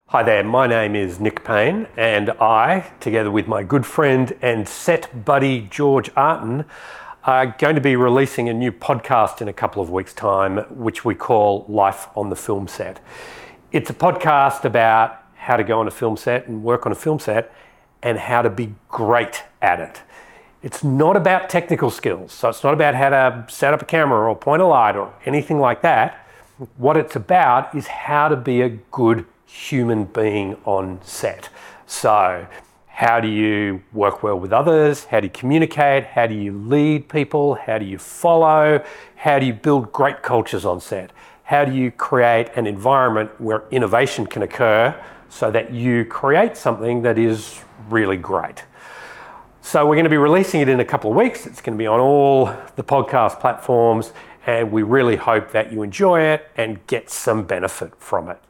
Hi there, my name is Nick Payne and I, together with my good friend and set buddy George Arton, are going to be releasing a new podcast in a couple of weeks' time, which we call Life on the Film Set. It's a podcast about how to go on a film set and work on a film set and how to be great at it. It's not about technical skills, so it's not about how to set up a camera or point a light or anything like that. What it's about is how to be a good human being on set. So how do you work well with others? How do you communicate? How do you lead people? How do you follow? How do you build great cultures on set? How do you create an environment where innovation can occur so that you create something that is really great? So we're going to be releasing it in a couple of weeks. It's going to be on all the podcast platforms, and we really hope that you enjoy it and get some benefit from it.